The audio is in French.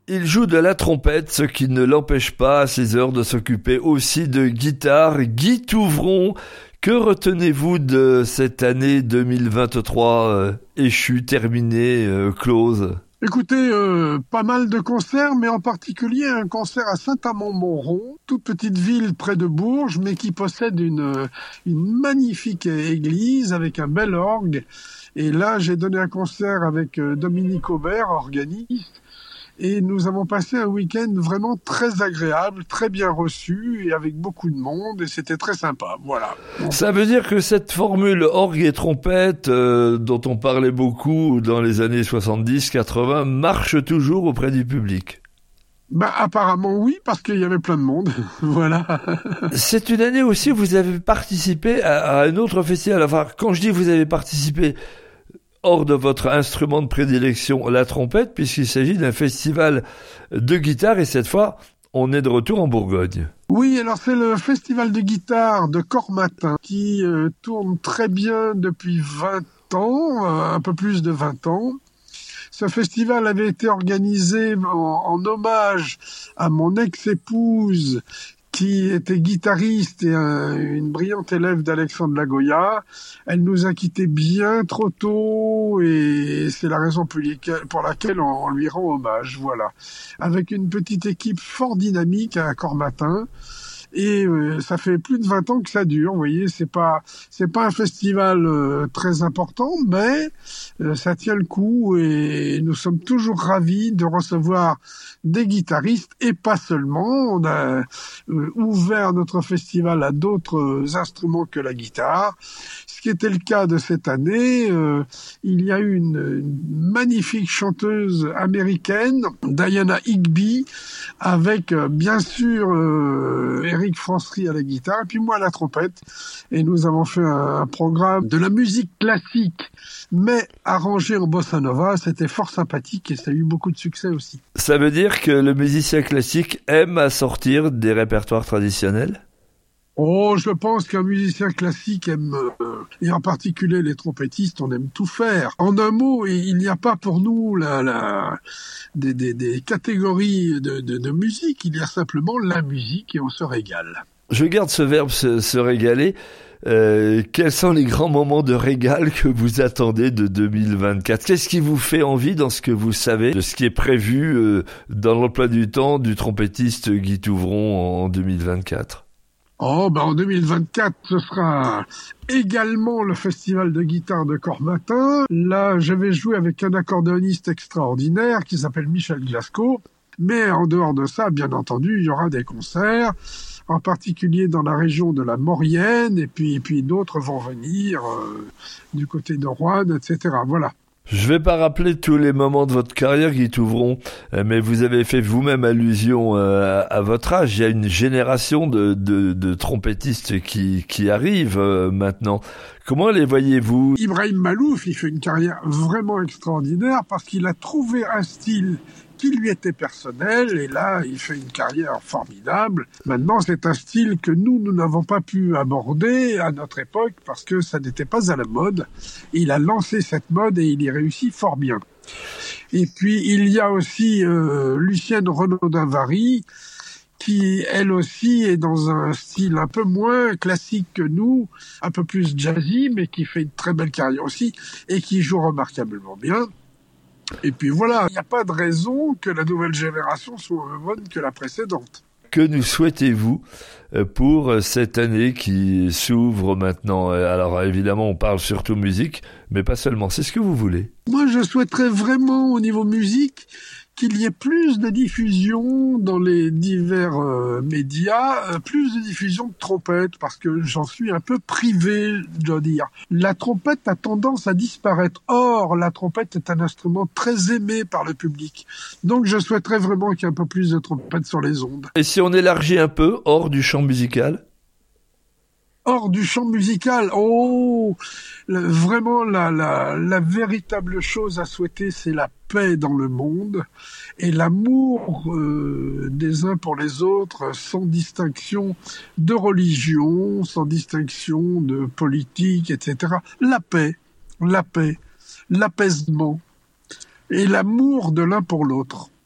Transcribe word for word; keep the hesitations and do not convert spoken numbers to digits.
Il joue de la trompette, ce qui ne l'empêche pas à ses heures de s'occuper aussi de guitare. Guy Touvron, que retenez-vous de cette année deux mille vingt-trois euh, échue, terminée, euh, close ? Écoutez, euh, pas mal de concerts, mais en particulier un concert à Saint-Amand-Montrond, toute petite ville près de Bourges, mais qui possède une, une magnifique église avec un bel orgue. Et là, j'ai donné un concert avec Dominique Aubert, organiste, et nous avons passé un week-end vraiment très agréable, très bien reçu, et avec beaucoup de monde, et c'était très sympa, voilà. Ça veut dire que cette formule orgue et trompette, euh, dont on parlait beaucoup dans les années soixante-dix quatre-vingts, marche toujours auprès du public? Bah, apparemment oui, parce qu'il y avait plein de monde, voilà. C'est une année aussi où vous avez participé à, à un autre festival. Enfin, quand je dis vous avez participé hors de votre instrument de prédilection, la trompette, puisqu'il s'agit d'un festival de guitare, et cette fois, on est de retour en Bourgogne. Oui, alors c'est le festival de guitare de Cormatin, qui euh, tourne très bien depuis vingt ans, euh, un peu plus de vingt ans. Ce festival avait été organisé en, en hommage à mon ex-épouse, qui était guitariste et un, une brillante élève d'Alexandre Lagoya. Elle nous a quittés bien trop tôt et c'est la raison pour laquelle on, on lui rend hommage, voilà. Avec une petite équipe fort dynamique à Cormatin. Et euh, ça fait plus de vingt ans que ça dure, vous voyez, c'est pas c'est pas un festival euh, très important, mais euh, ça tient le coup et nous sommes toujours ravis de recevoir des guitaristes et pas seulement. On a euh, ouvert notre festival à d'autres instruments que la guitare, ce qui était le cas de cette année. Euh, il y a eu une, une magnifique chanteuse américaine, Diana Higby, avec euh, bien sûr euh, Eric Francery à la guitare, et puis moi à la trompette. Et nous avons fait un, un programme de la musique classique, mais arrangé en bossa nova. C'était fort sympathique et ça a eu beaucoup de succès aussi. Ça veut dire que le musicien classique aime à sortir des répertoires traditionnels ? Oh, je pense qu'un musicien classique aime, euh, et en particulier les trompettistes, on aime tout faire. En un mot, il n'y a pas pour nous la, la, des, des, des catégories de, de, de musique, il y a simplement la musique et on se régale. Je garde ce verbe se, se régaler. Euh, quels sont les grands moments de régal que vous attendez de deux mille vingt-quatre ? Qu'est-ce qui vous fait envie dans ce que vous savez de ce qui est prévu euh, dans l'emploi du temps du trompettiste Guy Touvron en deux mille vingt-quatre ? Oh, ben en deux mille vingt-quatre, ce sera également le festival de guitare de Cormatin. Là, je vais jouer avec un accordéoniste extraordinaire qui s'appelle Michel Glasgow. Mais en dehors de ça, bien entendu, il y aura des concerts, en particulier dans la région de la Maurienne, et puis, et puis d'autres vont venir euh, du côté de Roanne, et cetera. Voilà. Je vais pas rappeler tous les moments de votre carrière, Guy Touvron, mais vous avez fait vous-même allusion à, à votre âge. Il y a une génération de, de, de trompettistes qui, qui arrivent euh, maintenant. Comment les voyez-vous ? Ibrahim Malouf, il fait une carrière vraiment extraordinaire parce qu'il a trouvé un style qui lui était personnel, et là, il fait une carrière formidable. Maintenant, c'est un style que nous, nous n'avons pas pu aborder à notre époque parce que ça n'était pas à la mode. Il a lancé cette mode et il y réussit fort bien. Et puis, il y a aussi euh, Lucienne Renaudin-Vary, qui, elle aussi, est dans un style un peu moins classique que nous, un peu plus jazzy, mais qui fait une très belle carrière aussi, et qui joue remarquablement bien. Et puis voilà, il n'y a pas de raison que la nouvelle génération soit moins bonne que la précédente. Que nous souhaitez-vous pour cette année qui s'ouvre maintenant ? Alors évidemment, on parle surtout musique, mais pas seulement. C'est ce que vous voulez. Moi, je souhaiterais vraiment, au niveau musique, qu'il y ait plus de diffusion dans les divers euh, médias, euh, plus de diffusion de trompette, parce que j'en suis un peu privé, je dois dire. La trompette a tendance à disparaître. Or, la trompette est un instrument très aimé par le public. Donc, je souhaiterais vraiment qu'il y ait un peu plus de trompette sur les ondes. Et si on élargit un peu, hors du champ musical ? Hors du champ musical, oh, le, vraiment la, la, la véritable chose à souhaiter, c'est la paix dans le monde et l'amour euh, des uns pour les autres, sans distinction de religion, sans distinction de politique, et cetera. La paix, la paix, l'apaisement et l'amour de l'un pour l'autre.